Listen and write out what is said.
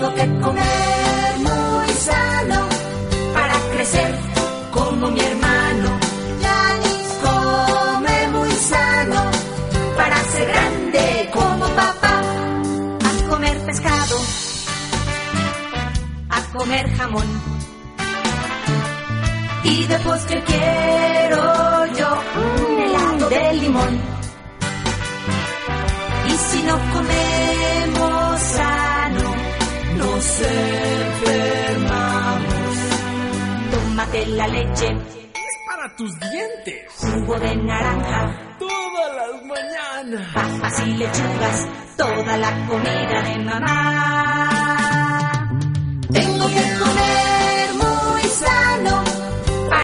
Tengo que comer muy sano para crecer como mi hermano. Yanis come muy sano para ser grande como papá. A comer pescado, a comer jamón, y de postre quiero yo un helado de limón. Y si no comemos sano, nos enfermamos. Tómate la leche, es para tus dientes. Jugo de naranja, todas las mañanas. Papas y lechugas, toda la comida de mamá. Tengo que comer